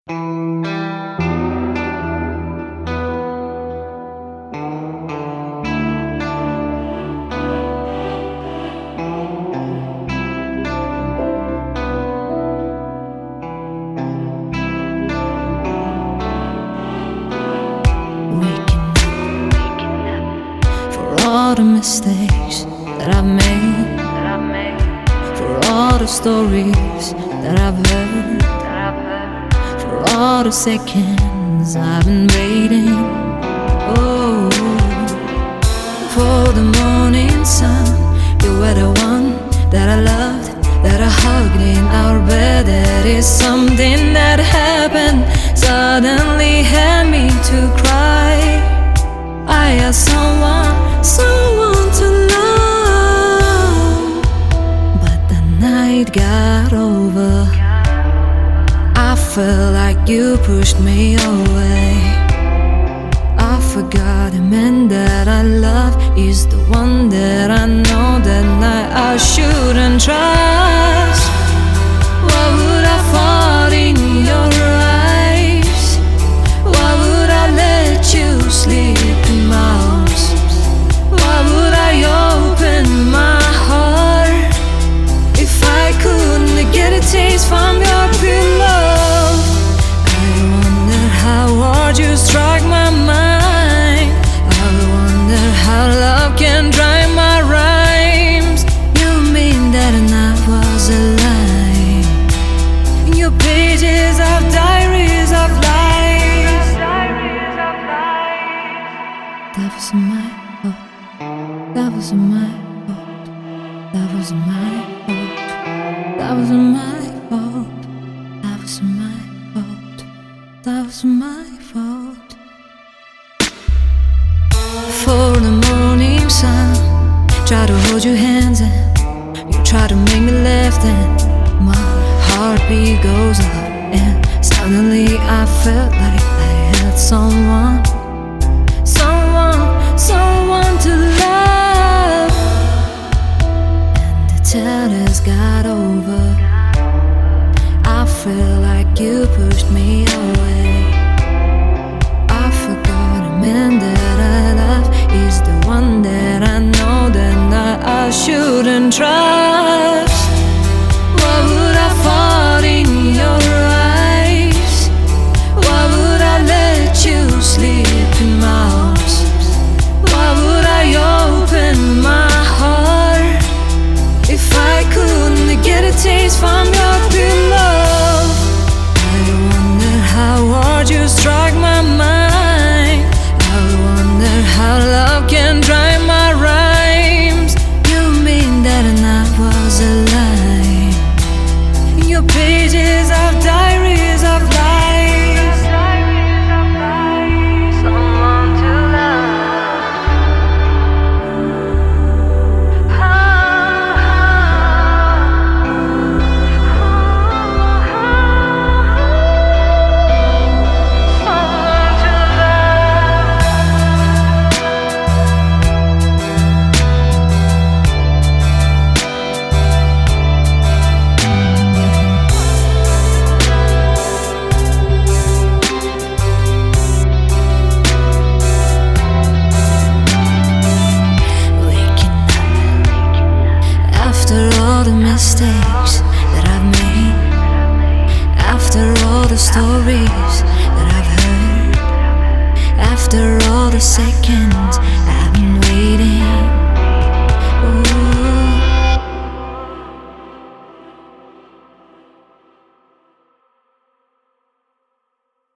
For all the mistakes that I've made, for all the stories that I've heard, for all the seconds I've been waiting. Oh, for the morning sun, you were the one that I loved, that I hugged in our bed. That is something that happened, suddenly had me to cry. I asked someone to love, but the night got over. I felt like you pushed me away. I forgot the man that I love is the one that I know that I shouldn't trust. Why would I fall in your eyes? Why would I let you sleep in my arms? Why would I open my heart if I couldn't get a taste from your pure love? I wonder how hard you struck my mind. I wonder how love can dry my rhymes. You mean that I was a lie in your pages of diaries of lies. That was my fault. That was my fault. That was my fault. That was my fault. That was my fault. That was my fault. For the morning sun, try to hold your hands and you try to make me laugh, then my heartbeat goes up and suddenly I felt like I had someone to love. And the tears got over. I feel like you pushed me away. I forgot the man that I love is the one that I know that I shouldn't trust. Why would I fall in your eyes? Why would I let you sleep in my arms? Why would I open my heart if I couldn't get a taste from your pure love? I wonder how hard you struck my mind. I wonder how love can dry my rhymes. You mean that I was a lie in your pages of diaries of lies. Someone to love. After all the mistakes that I've made, after all the stories that I've heard, after all the seconds I've been waiting.